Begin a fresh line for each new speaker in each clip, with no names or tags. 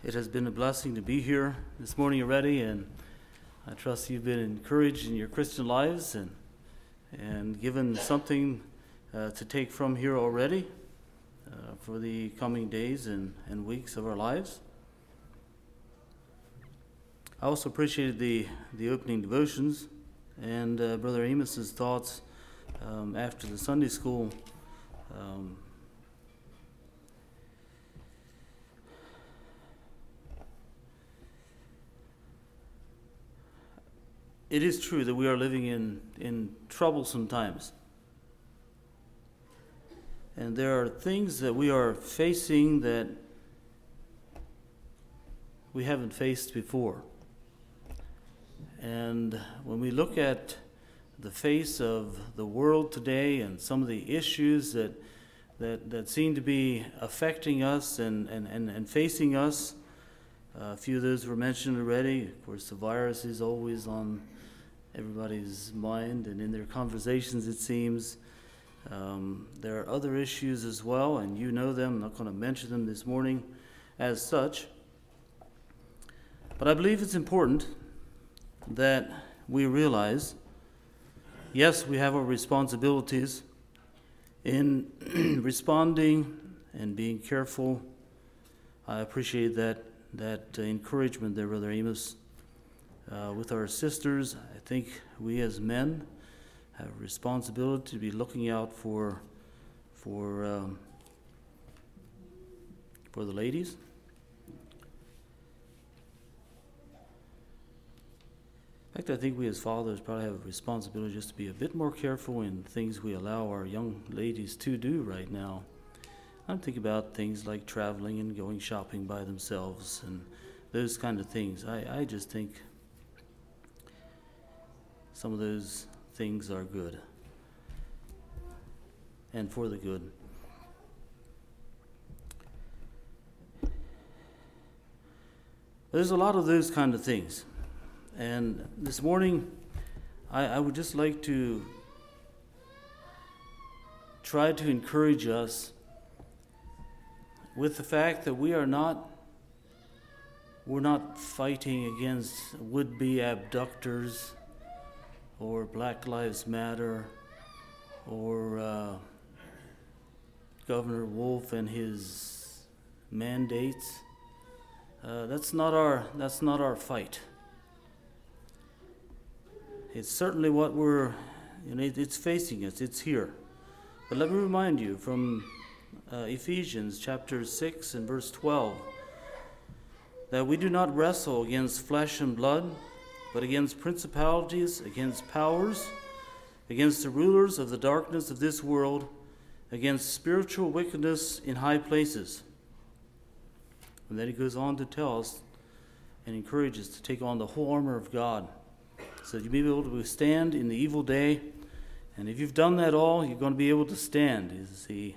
It has been a blessing to be here this morning already, and I trust you've been encouraged in your Christian lives and given something to take from here already for the coming days and weeks of our lives. I also appreciated the opening devotions and Brother Amos's thoughts after the Sunday school. It is true that we are living in troublesome times. And there are things that we are facing that we haven't faced before. And when we look at the face of the world today and some of the issues that seem to be affecting us and facing us, a few of those were mentioned already. Of course, the virus is always on everybody's mind and in their conversations, it seems. There are other issues as well, and you know them. I'm not going to mention them this morning as such. But I believe it's important that we realize, yes, we have our responsibilities in responding and being careful. I appreciate that encouragement there, Brother Amos. With our sisters, I think we as men have a responsibility to be looking out for the ladies. In fact, I think we as fathers probably have a responsibility just to be a bit more careful in things we allow our young ladies to do right now. I'm thinking about things like traveling and going shopping by themselves and those kind of things. I just think some of those things are good and for the good. There's a lot of those kind of things. And this morning, I would just like to try to encourage us with the fact that we're not fighting against would-be abductors or Black Lives Matter or Governor Wolf and his mandates. That's not our fight. It's certainly what it's facing us. It's here. But let me remind you from Ephesians chapter 6 and verse 12 that we do not wrestle against flesh and blood, but against principalities, against powers, against the rulers of the darkness of this world, against spiritual wickedness in high places. And then he goes on to tell us and encourage us to take on the whole armor of God, so that you may be able to withstand in the evil day. And if you've done that all, you're going to be able to stand, is the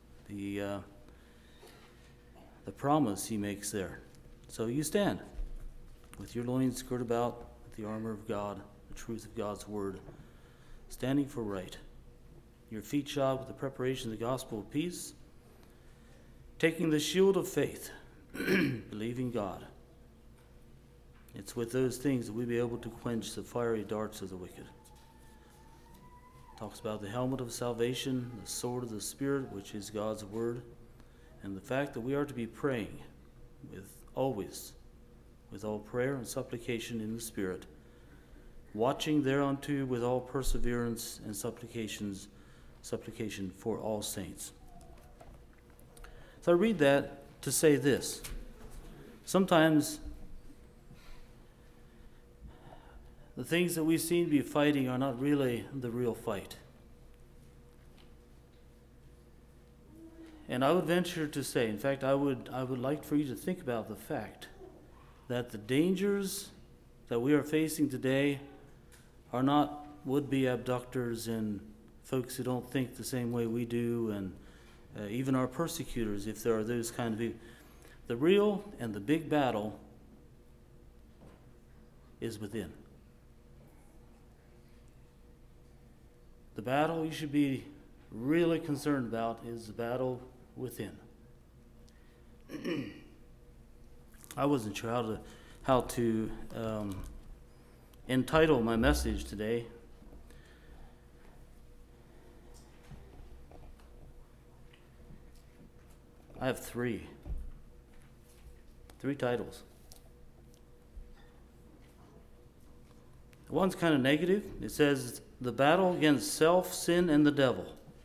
promise he makes there. So you stand with your loins girt about with the armor of God, the truth of God's word, standing for right. Your feet shod with the preparation of the gospel of peace, taking the shield of faith, believing God. It's with those things that we'll be able to quench the fiery darts of the wicked. Talks about the helmet of salvation, the sword of the Spirit, which is God's word, and the fact that we are to be praying always with all prayer and supplication in the Spirit, watching thereunto with all perseverance and supplication for all saints. So I read that to say this. Sometimes the things that we seem to be fighting are not really the real fight. And I would venture to say, in fact, I would like for you to think about the fact that the dangers that we are facing today are not would-be abductors and folks who don't think the same way we do, and even our persecutors, if there are those kind of people. The real and the big battle is within. The battle you should be really concerned about is the battle within. I wasn't sure how to entitle my message today. I have three titles. One's kind of negative. It says, "The battle against self, sin, and the devil."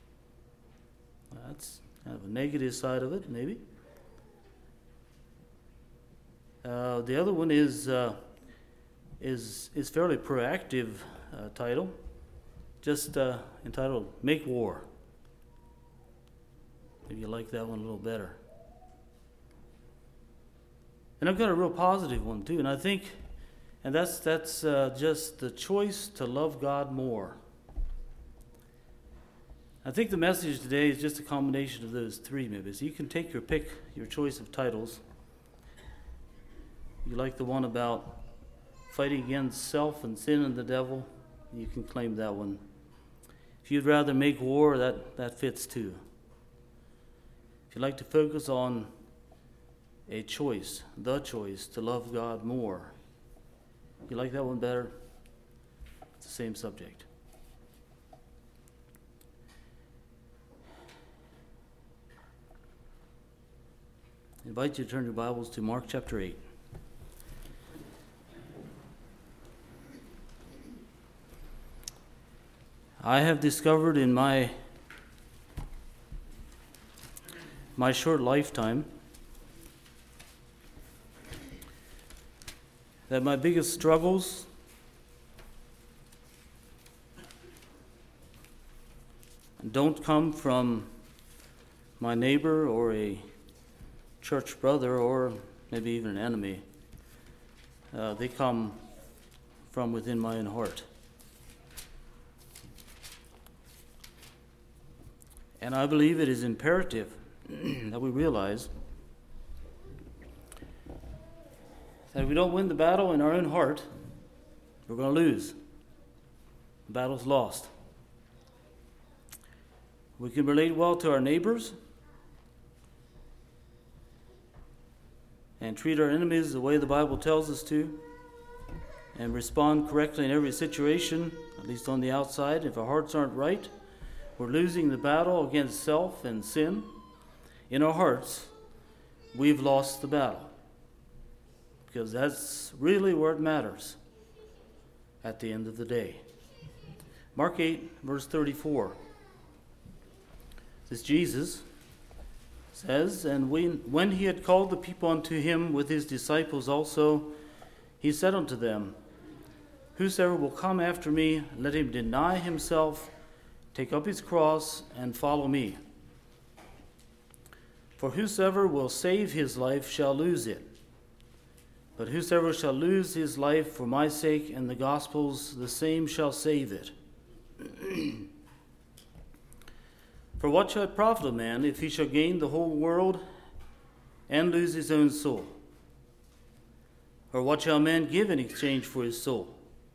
That's kind of a negative side of it, maybe. The other one is fairly proactive title, just entitled "Make War." Maybe you like that one a little better. And I've got a real positive one too, and I think, and that's just the choice to love God more. I think the message today is just a combination of those three, maybe. So you can take your choice of titles. You like the one about fighting against self and sin and the devil, you can claim that one. If you'd rather make war, that fits too. If you'd like to focus on the choice to love God more, you like that one better? It's the same subject. I invite you to turn your Bibles to Mark chapter 8. I have discovered in my short lifetime that my biggest struggles don't come from my neighbor or a church brother or maybe even an enemy. They come from within my own heart. And I believe it is imperative that we realize that if we don't win the battle in our own heart, we're going to lose. The battle's lost. We can relate well to our neighbors and treat our enemies the way the Bible tells us to, and respond correctly in every situation, at least on the outside. If our hearts aren't right, we're losing the battle against self and sin. In our hearts, we've lost the battle, because that's really where it matters at the end of the day. Mark 8, verse 34. This Jesus says, "And when he had called the people unto him with his disciples also, he said unto them, Whosoever will come after me, let him deny himself, take up his cross, and follow me. For whosoever will save his life shall lose it. But whosoever shall lose his life for my sake and the gospel's, the same shall save it. For what shall it profit a man if he shall gain the whole world and lose his own soul? Or what shall a man give in exchange for his soul?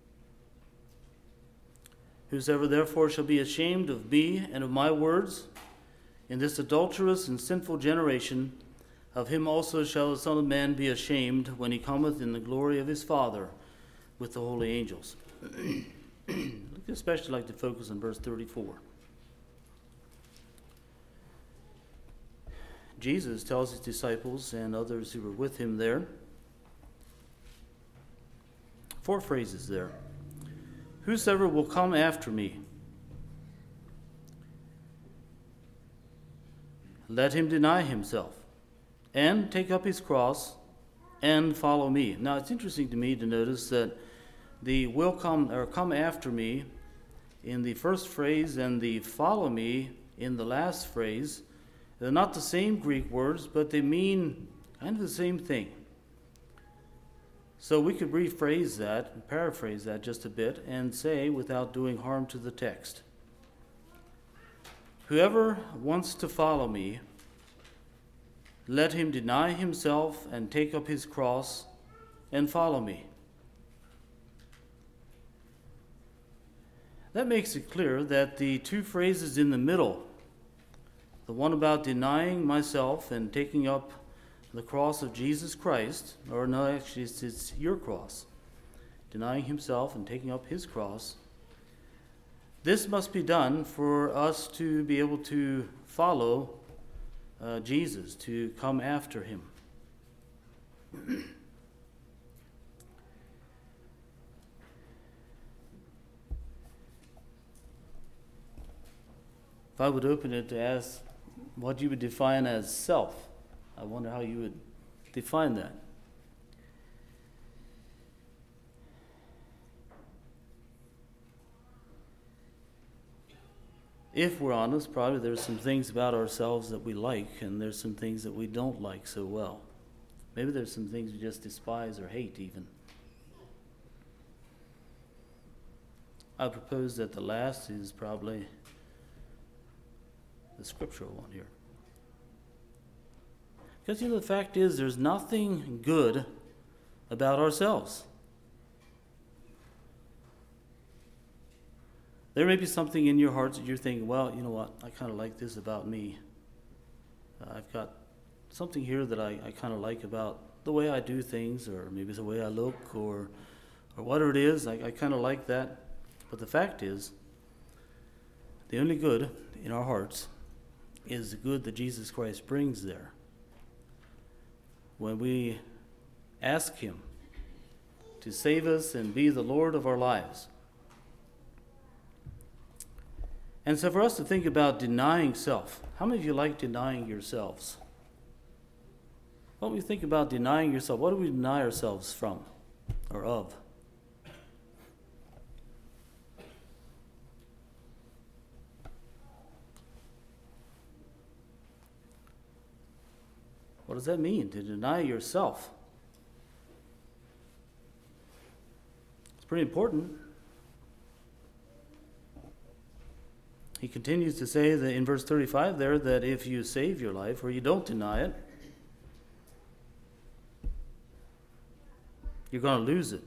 Whosoever therefore shall be ashamed of me and of my words in this adulterous and sinful generation, of him also shall the Son of Man be ashamed when he cometh in the glory of his Father with the holy angels." I'd especially like to focus on verse 34. Jesus tells his disciples and others who were with him there, 4 phrases there. Whosoever will come after me, let him deny himself and take up his cross and follow me. Now, it's interesting to me to notice that the will come or come after me in the first phrase and the follow me in the last phrase, they're not the same Greek words, but they mean kind of the same thing. So we could rephrase that and paraphrase that just a bit and say, without doing harm to the text, whoever wants to follow me, let him deny himself and take up his cross and follow me. That makes it clear that the 2 phrases in the middle, the one about denying myself and taking up the cross of Jesus Christ, or no, actually it's your cross, denying himself and taking up his cross. This must be done for us to be able to follow Jesus, to come after him. If I would open it to ask what you would define as self, I wonder how you would define that. If we're honest, probably there's some things about ourselves that we like, and there's some things that we don't like so well. Maybe there's some things we just despise or hate even. I propose that the last is probably the scriptural one here. Because, the fact is, there's nothing good about ourselves. There may be something in your hearts that you're thinking, well, you know what, I kind of like this about me. I've got something here that I kind of like about the way I do things, or maybe the way I look, or whatever it is, I kind of like that. But the fact is, the only good in our hearts is the good that Jesus Christ brings there. When we ask him to save us and be the Lord of our lives. And so for us to think about denying self, how many of you like denying yourselves? What do we think about denying yourself? What do we deny ourselves from or of? What does that mean, to deny yourself? It's pretty important. He continues to say that in verse 35 there that if you save your life or you don't deny it, you're going to lose it.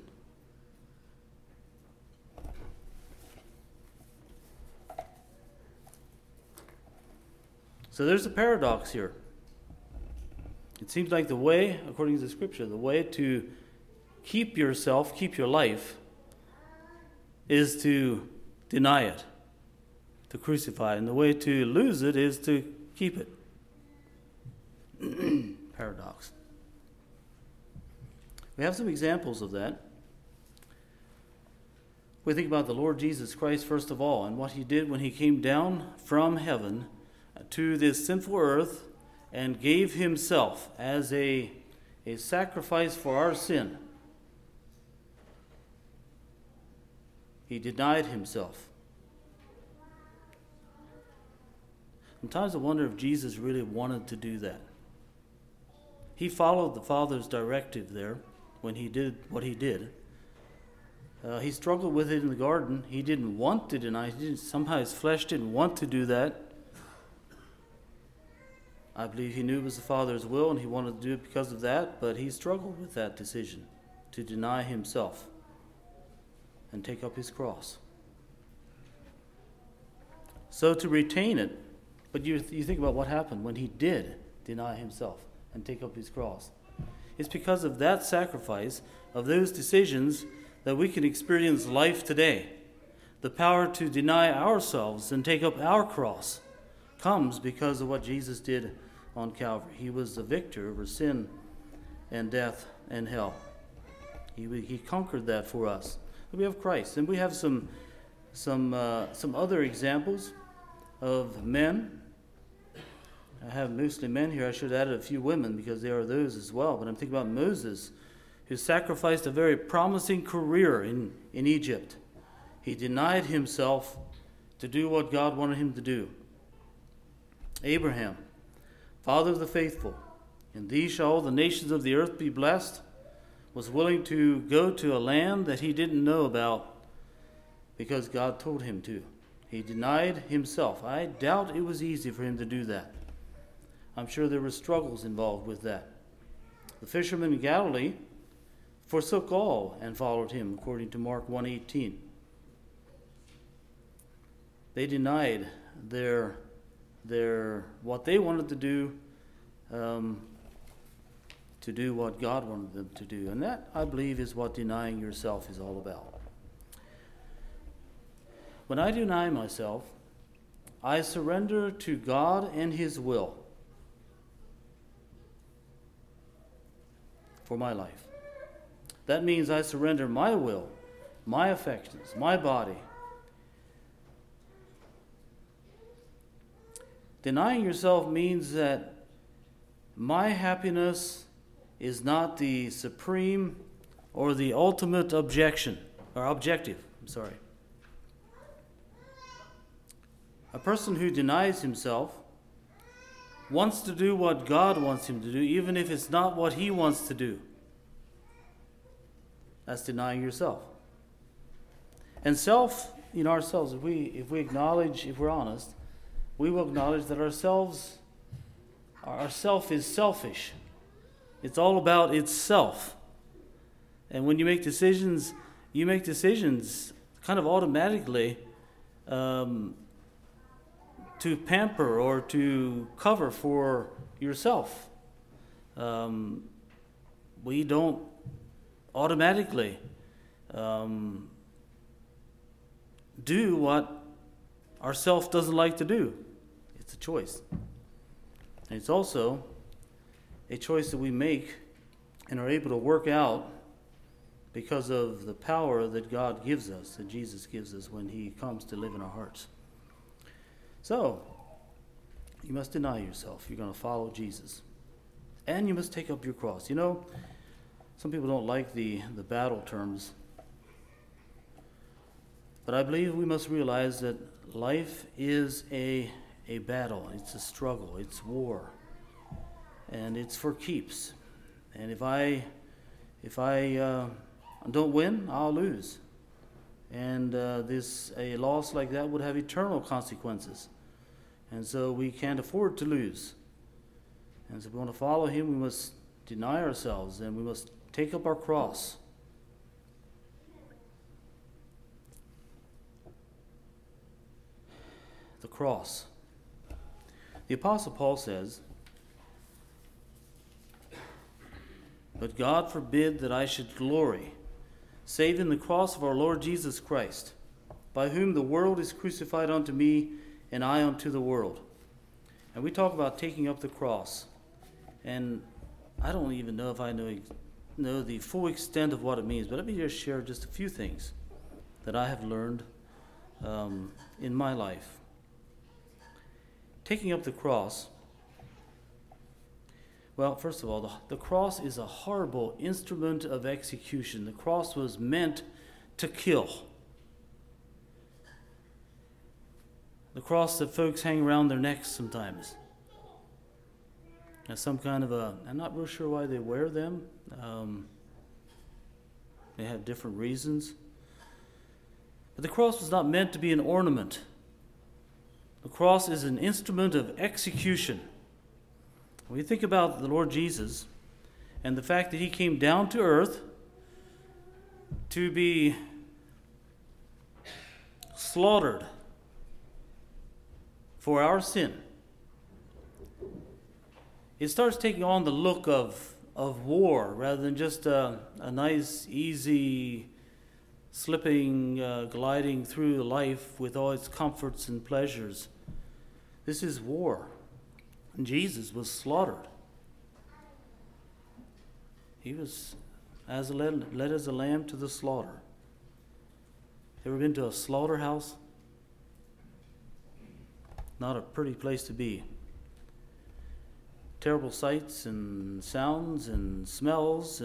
So there's a paradox here. It seems like the way, according to the scripture, the way to keep yourself, keep your life, is to deny it, to crucify it. And the way to lose it is to keep it. Paradox. We have some examples of that. We think about the Lord Jesus Christ, first of all, and what he did when he came down from heaven to this sinful earth and gave himself as a sacrifice for our sin. He denied himself. Sometimes I wonder if Jesus really wanted to do that. He followed the Father's directive there when he did what he did. He struggled with it in the garden. He didn't want to deny. Somehow his flesh didn't want to do that. I believe he knew it was the Father's will and he wanted to do it because of that, but he struggled with that decision to deny himself and take up his cross. So to retain it, but you think about what happened when he did deny himself and take up his cross. It's because of that sacrifice, of those decisions, that we can experience life today. The power to deny ourselves and take up our cross comes because of what Jesus did on Calvary. He was the victor over sin and death and hell. He conquered that for us. We have Christ, and we have some other examples of men. I have mostly men here. I should have added a few women because there are those as well. But I'm thinking about Moses, who sacrificed a very promising career in Egypt. He denied himself to do what God wanted him to do. Abraham, father of the faithful, in thee shall all the nations of the earth be blessed, was willing to go to a land that he didn't know about because God told him to. He denied himself. I doubt it was easy for him to do that. I'm sure there were struggles involved with that. The fishermen in Galilee forsook all and followed him, according to Mark 1:18. They denied their what they wanted to do to do what God wanted them to do. And that, I believe, is what denying yourself is all about. When I deny myself, I surrender to God and His will for my life. That means I surrender my will, my affections, my body. Denying yourself means that my happiness is not the supreme or the ultimate objective. A person who denies himself wants to do what God wants him to do, even if it's not what he wants to do. That's denying yourself. And self, ourselves, if we acknowledge, if we're honest, we will acknowledge that our self is selfish. It's all about itself. And when you make decisions kind of automatically to pamper or to cover for yourself. We don't automatically do what our self doesn't like to do. It's a choice. And it's also a choice that we make and are able to work out because of the power that God gives us, that Jesus gives us when He comes to live in our hearts. So, you must deny yourself. You're going to follow Jesus. And you must take up your cross. Some people don't like the battle terms. But I believe we must realize that life is a battle. It's a struggle. It's war. And it's for keeps. And if I don't win, I'll lose. And a loss like that would have eternal consequences. And so we can't afford to lose. And so if we want to follow Him, we must deny ourselves and we must take up our cross. The cross. The Apostle Paul says, "But God forbid that I should glory, save in the cross of our Lord Jesus Christ, by whom the world is crucified unto me, and I unto the world." And we talk about taking up the cross. And I don't even know if I know the full extent of what it means, but let me just share just a few things that I have learned in my life. Taking up the cross, well, first of all, the cross is a horrible instrument of execution. The cross was meant to kill. The cross that folks hang around their necks sometimes. As some kind of I'm not real sure why they wear them. They have different reasons. But the cross was not meant to be an ornament. The cross is an instrument of execution. When you think about the Lord Jesus and the fact that He came down to earth to be slaughtered for our sin, it starts taking on the look of war rather than just a nice, easy, slipping, gliding through life with all its comforts and pleasures. This is war. And Jesus was slaughtered. He was led as a lamb to the slaughter. Ever been to a slaughterhouse? Not a pretty place to be. Terrible sights and sounds and smells,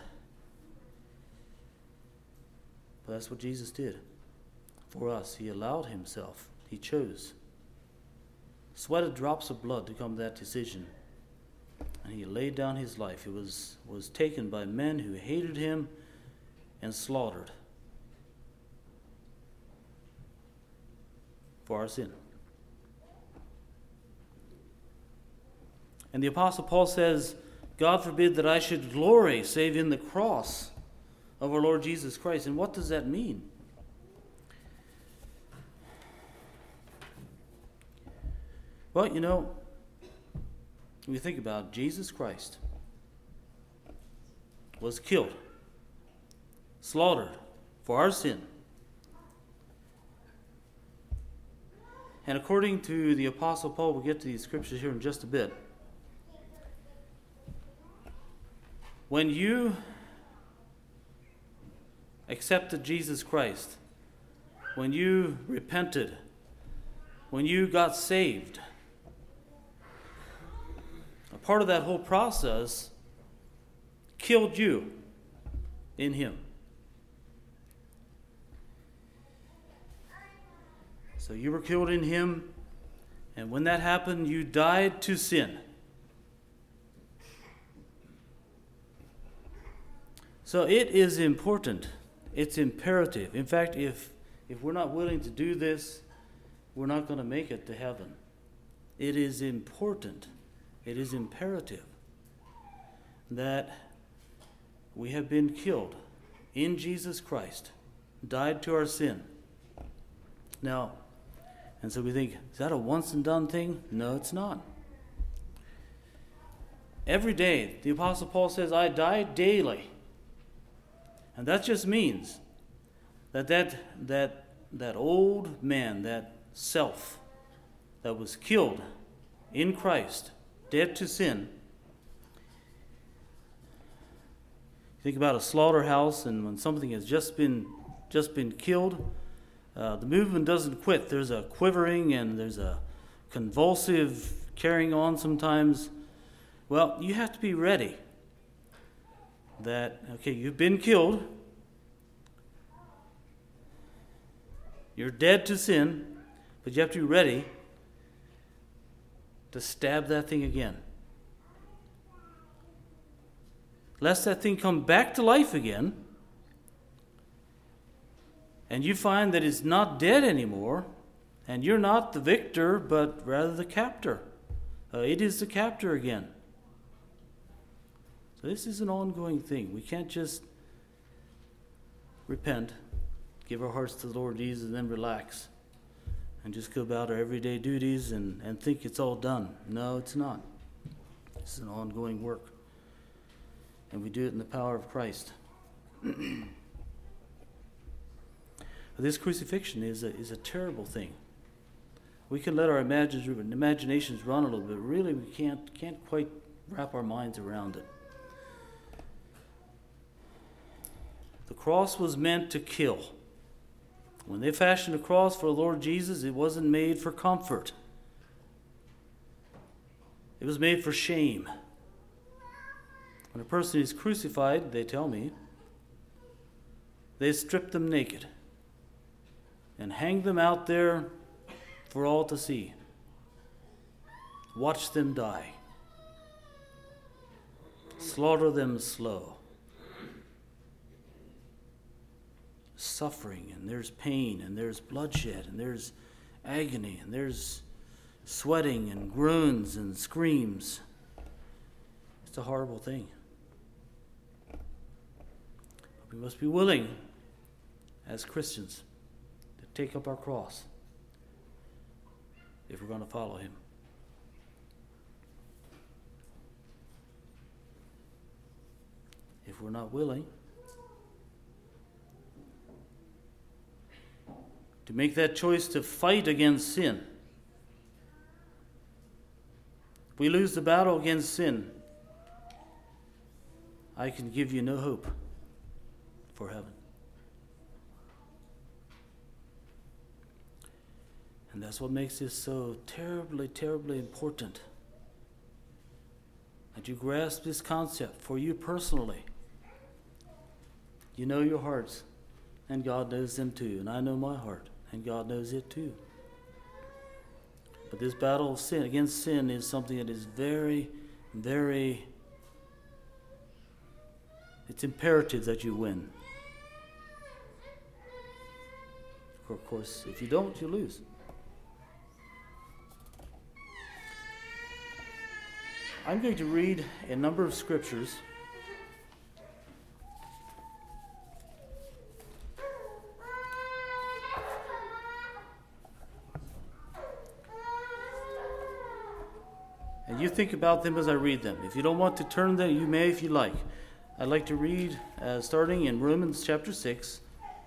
but that's what Jesus did for us. He allowed Himself. He chose. Sweated drops of blood to come to that decision. And He laid down His life. It was taken by men who hated Him and slaughtered for our sin. And the Apostle Paul says, "God forbid that I should glory save in the cross of our Lord Jesus Christ." And what does that mean? Well, when you think about Jesus Christ, was killed, slaughtered for our sin. And according to the Apostle Paul, we'll get to these scriptures here in just a bit. When you accepted Jesus Christ, when you repented, when you got saved, a part of that whole process killed you in Him. So you were killed in Him, and when that happened, you died to sin. So it is important. It's imperative. In fact, if we're not willing to do this, we're not going to make it to heaven. It is important. It is imperative that we have been killed in Jesus Christ, died to our sin. Now, and so we think, is that a once and done thing? No, it's not. Every day, the Apostle Paul says, I die daily. And that just means that old man, that self that was killed in Christ, dead to sin. Think about a slaughterhouse, and when something has just been killed, the movement doesn't quit. There's a quivering and there's a convulsive carrying on sometimes. Well, you have to be ready that, okay, you've been killed. You're dead to sin, but you have to be ready to stab that thing again. Lest that thing come back to life again, and you find that it's not dead anymore, and you're not the victor, but rather the captor. It is the captor again. So this is an ongoing thing. We can't just repent, give our hearts to the Lord Jesus, and then relax and just go about our everyday duties and think it's all done. No, it's not. It's an ongoing work. And we do it in the power of Christ. This crucifixion is a terrible thing. We can let our imaginations run a little bit. Really, we can't quite wrap our minds around it. The cross was meant to kill. When they fashioned a cross for the Lord Jesus, it wasn't made for comfort. It was made for shame. When a person is crucified, they tell me, they strip them naked and hang them out there for all to see. Watch them die. Slaughter them slow. Suffering, and there's pain, and there's bloodshed, and there's agony, and there's sweating, and groans, and screams. It's a horrible thing. We must be willing, as Christians, to take up our cross if we're going to follow Him. If we're not willing to make that choice to fight against sin, if we lose the battle against sin, I can give you no hope for heaven. And that's what makes this so terribly, terribly important. That you grasp this concept for you personally. You know your hearts, and God knows them too. And I know my heart, and God knows it too. But this battle of sin against sin is something that is very, very, it's imperative that you win. Of course, if you don't, you lose. I'm going to read a number of scriptures. And you think about them as I read them. If you don't want to turn them, you may if you like. I'd like to read starting in Romans chapter 6.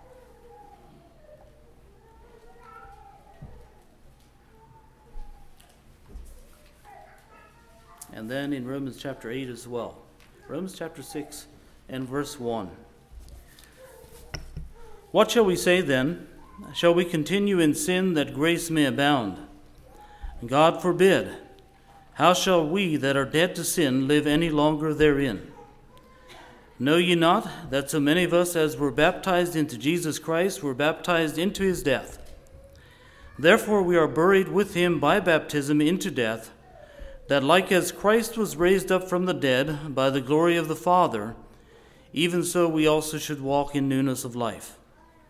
And then in Romans chapter 8 as well. Romans chapter 6 and verse 1. What shall we say then? Shall we continue in sin that grace may abound? God forbid. How shall we that are dead to sin live any longer therein? Know ye not that so many of us as were baptized into Jesus Christ were baptized into his death? Therefore we are buried with him by baptism into death, that like as Christ was raised up from the dead by the glory of the Father, even so we also should walk in newness of life.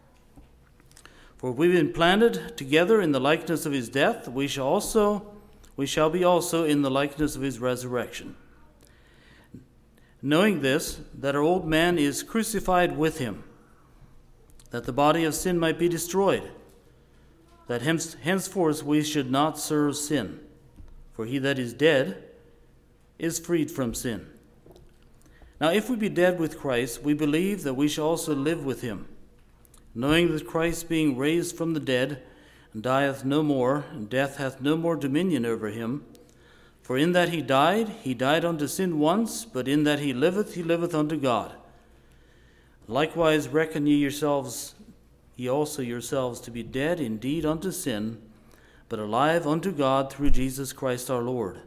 For we've been planted together in the likeness of his death, we shall be also in the likeness of his resurrection. Knowing this, that our old man is crucified with him, that the body of sin might be destroyed, that henceforth we should not serve sin. For he that is dead is freed from sin. Now if we be dead with Christ, we believe that we shall also live with him, knowing that Christ being raised from the dead dieth no more, and death hath no more dominion over him. For in that he died unto sin once, but in that he liveth unto God. Likewise reckon ye also yourselves to be dead indeed unto sin, but alive unto God through Jesus Christ our Lord.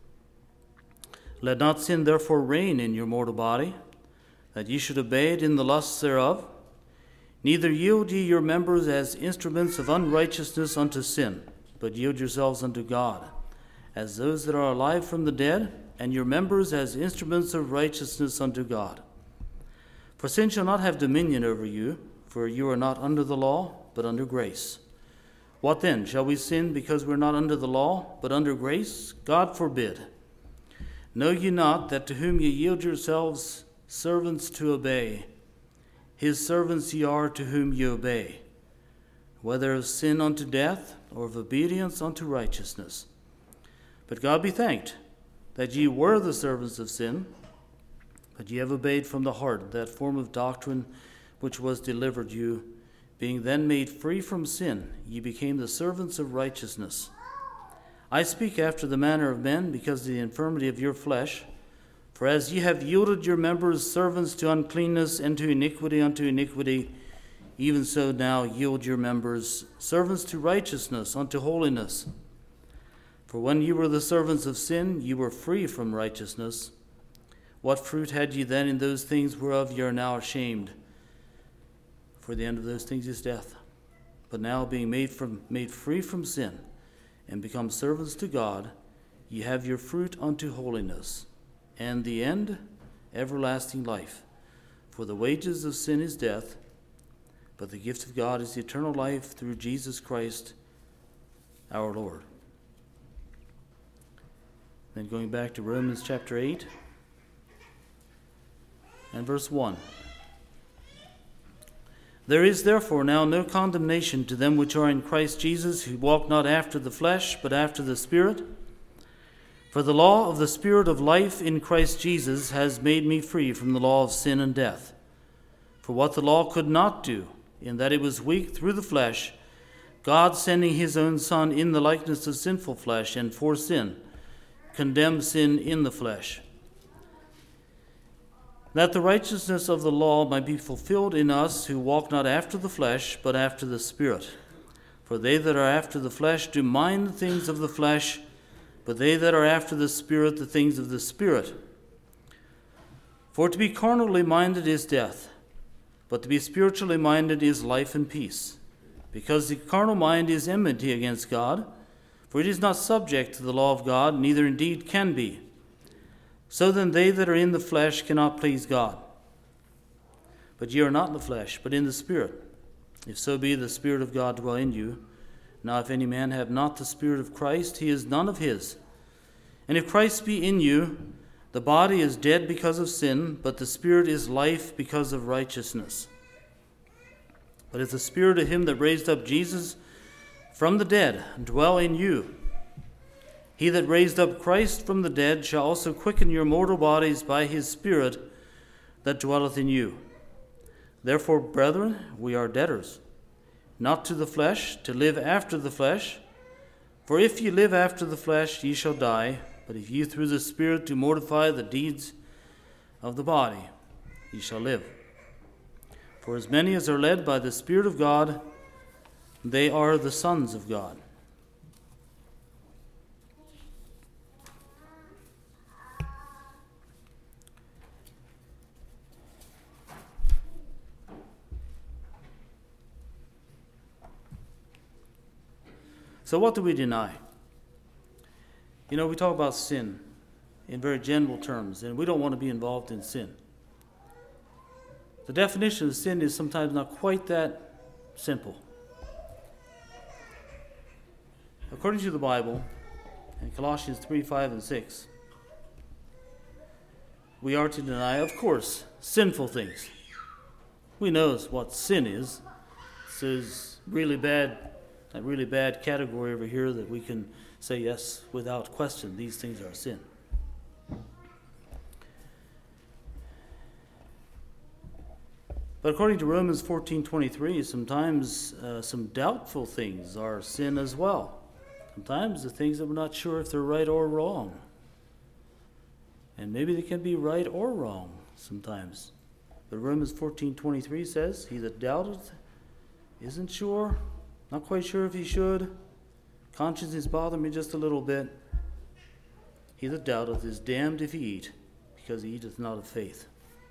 Let not sin therefore reign in your mortal body, that ye should obey it in the lusts thereof. Neither yield ye your members as instruments of unrighteousness unto sin, but yield yourselves unto God, as those that are alive from the dead, and your members as instruments of righteousness unto God. For sin shall not have dominion over you, for you are not under the law, but under grace. What then? Shall we sin because we're not under the law, but under grace? God forbid. Know ye not that to whom ye yield yourselves servants to obey, his servants ye are to whom ye obey, whether of sin unto death, or of obedience unto righteousness? But God be thanked, that ye were the servants of sin, but ye have obeyed from the heart that form of doctrine which was delivered you. Being then made free from sin, ye became the servants of righteousness. I speak after the manner of men, because of the infirmity of your flesh. For as ye have yielded your members servants to uncleanness, and to iniquity unto iniquity, even so now yield your members servants to righteousness unto holiness. For when ye were the servants of sin, ye were free from righteousness. What fruit had ye then in those things whereof ye are now ashamed? For the end of those things is death. But now being made free from sin, and become servants to God, ye have your fruit unto holiness, and the end everlasting life. For the wages of sin is death, but the gift of God is eternal life through Jesus Christ our Lord. Then going back to Romans chapter 8 and verse 1. There is therefore now no condemnation to them which are in Christ Jesus, who walk not after the flesh, but after the Spirit. For the law of the Spirit of life in Christ Jesus has made me free from the law of sin and death. For what the law could not do, in that it was weak through the flesh, God sending his own Son in the likeness of sinful flesh, and for sin, condemned sin in the flesh, that the righteousness of the law might be fulfilled in us who walk not after the flesh, but after the Spirit. For they that are after the flesh do mind the things of the flesh, but they that are after the Spirit, the things of the Spirit. For to be carnally minded is death, but to be spiritually minded is life and peace. Because the carnal mind is enmity against God, for it is not subject to the law of God, neither indeed can be. So then they that are in the flesh cannot please God. But ye are not in the flesh, but in the Spirit, if so be the Spirit of God dwell in you. Now if any man have not the Spirit of Christ, he is none of his. And if Christ be in you, the body is dead because of sin, but the Spirit is life because of righteousness. But if the Spirit of him that raised up Jesus from the dead dwell in you, he that raised up Christ from the dead shall also quicken your mortal bodies by his Spirit that dwelleth in you. Therefore, brethren, we are debtors, not to the flesh, to live after the flesh. For if ye live after the flesh, ye shall die. But if ye through the Spirit do mortify the deeds of the body, ye shall live. For as many as are led by the Spirit of God, they are the sons of God. So what do we deny? We talk about sin in very general terms, and we don't want to be involved in sin. The definition of sin is sometimes not quite that simple. According to the Bible, in Colossians 3, 5, and 6, we are to deny, of course, sinful things. We know what sin is. This is that really bad category over here that we can say, yes, without question, these things are sin. But according to Romans 14:23, sometimes some doubtful things are sin as well. Sometimes the things that we're not sure if they're right or wrong. And maybe they can be right or wrong sometimes. But Romans 14:23 says, he that doubteth isn't sure, not quite sure if he should. Conscience is bothering me just a little bit. He that doubteth is damned if he eat, because he eateth not of faith.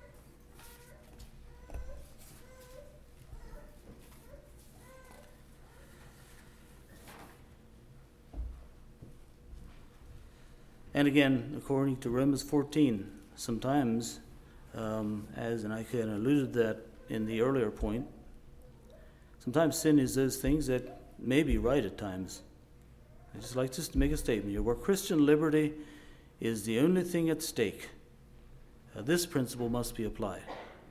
And again, according to Romans 14, sometimes, and I kind of alluded to that in the earlier point, sometimes sin is those things that may be right at times. I just like to make a statement here. Where Christian liberty is the only thing at stake, this principle must be applied.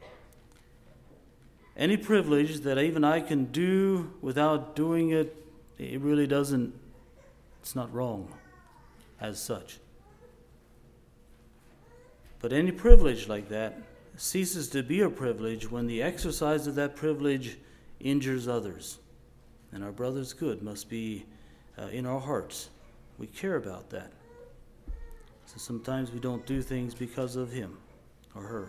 Any privilege that even I can do without doing it, it really doesn't, it's not wrong as such. But any privilege like that ceases to be a privilege when the exercise of that privilege injures others. And our brother's good must be in our hearts. We care about that. So sometimes we don't do things because of him or her.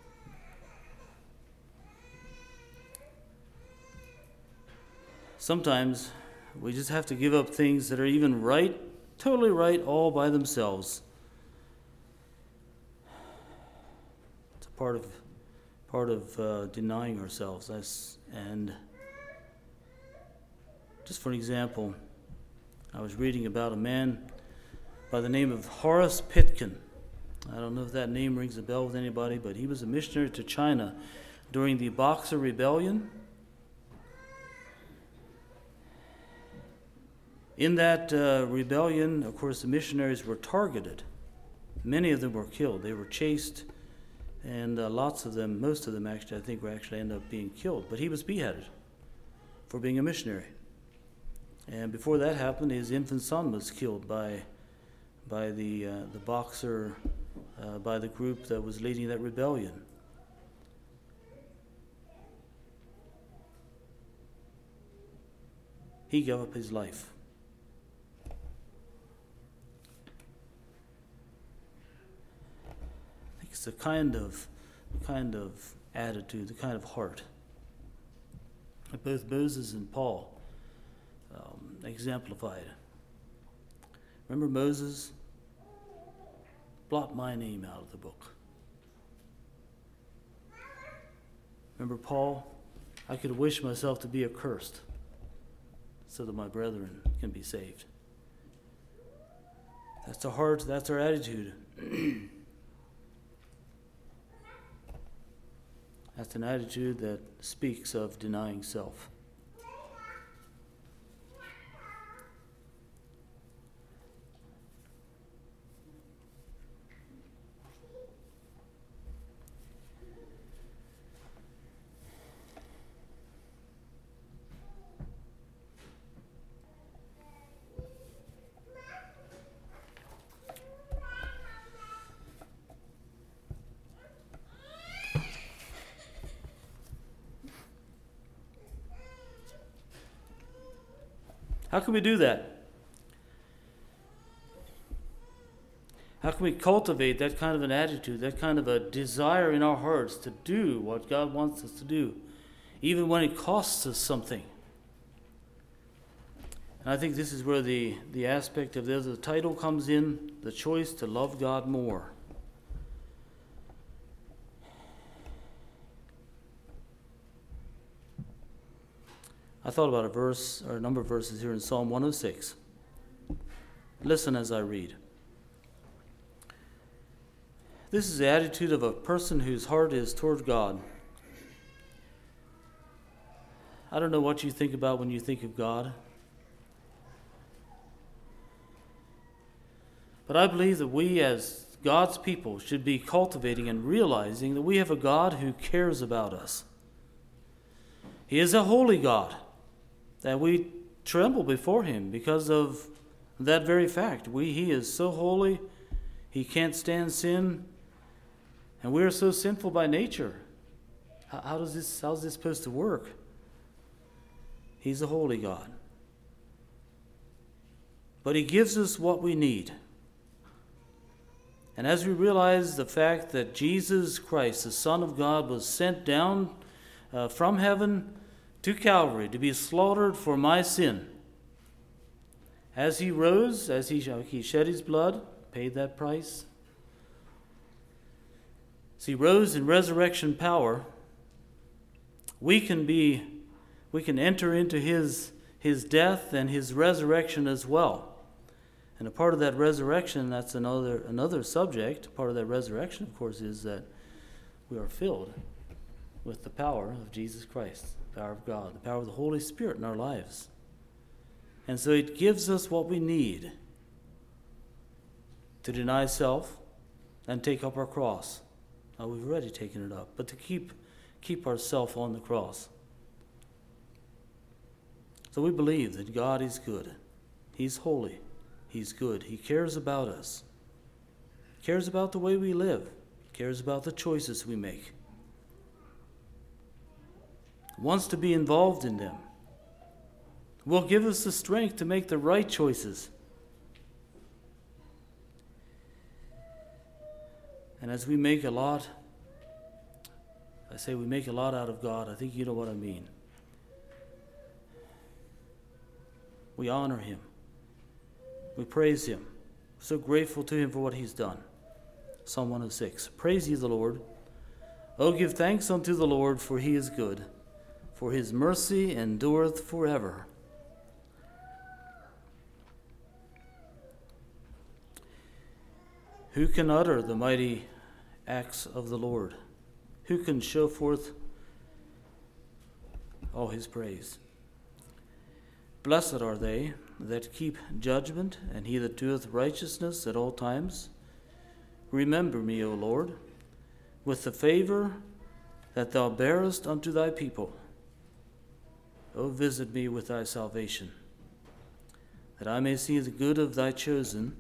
Sometimes we just have to give up things that are even right, totally right, all by themselves. It's a part of denying ourselves. And just for an example, I was reading about a man by the name of Horace Pitkin. I don't know if that name rings a bell with anybody, but he was a missionary to China during the Boxer Rebellion. In that rebellion, of course, the missionaries were targeted. Many of them were killed. They were chased, and lots of them, most of them actually, I think, ended up being killed. But he was beheaded for being a missionary. And before that happened, his infant son was killed by the Boxer, by the group that was leading that rebellion. He gave up his life. I think it's the kind of attitude, the kind of heart that both Moses and Paul exemplified. Remember Moses? Blot my name out of the book. Remember Paul? I could wish myself to be accursed so that my brethren can be saved. That's our heart, that's our attitude. That's an attitude that speaks of denying self. How can we do that? How can we cultivate that kind of an attitude, that kind of a desire in our hearts to do what God wants us to do, even when it costs us something? And I think this is where the aspect of the title comes in, the choice to love God more. I thought about a verse, or a number of verses here in Psalm 106. Listen as I read. This is the attitude of a person whose heart is toward God. I don't know what you think about when you think of God, but I believe that we as God's people should be cultivating and realizing that we have a God who cares about us. He is a holy God, that we tremble before him because of that very fact. He is so holy, he can't stand sin, and we are so sinful by nature. How's this supposed to work? He's a holy God. But he gives us what we need. And as we realize the fact that Jesus Christ, the Son of God, was sent down from heaven to Calvary to be slaughtered for my sin, as he rose, as he shed his blood, paid that price, as he rose in resurrection power, we can enter into his death and his resurrection as well. And a part of that resurrection, that's another subject. Part of that resurrection, of course, is that we are filled with the power of Jesus Christ, the power of God, the power of the Holy Spirit in our lives. And so it gives us what we need to deny self and take up our cross. Now, we've already taken it up, but to keep ourselves on the cross. So we believe that God is good. He's holy. He's good. He cares about us. He cares about the way we live. He cares about the choices we make. He wants to be involved in them. Will give us the strength to make the right choices. And as we make a lot, I say we make a lot out of God, I think you know what I mean. We honor him. We praise him. So grateful to him for what he's done. Psalm 106. Praise ye the Lord. O give thanks unto the Lord, for he is good, for his mercy endureth forever. Who can utter the mighty acts of the Lord? Who can show forth all his praise? Blessed are they that keep judgment, and he that doeth righteousness at all times. Remember me, O Lord, with the favor that thou bearest unto thy people. O visit me with thy salvation, that I may see the good of thy chosen,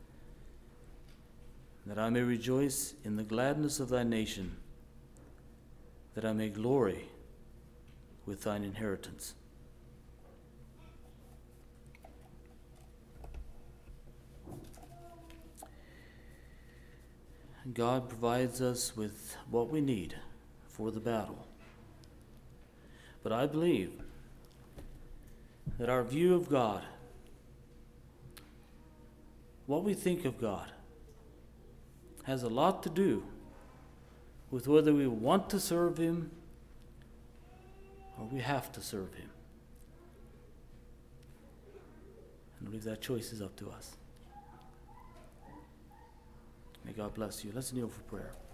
that I may rejoice in the gladness of thy nation, that I may glory with thine inheritance. God provides us with what we need for the battle. But I believe that our view of God, what we think of God, has a lot to do with whether we want to serve him or we have to serve him. And I believe that choice is up to us. May God bless you. Let's kneel for prayer.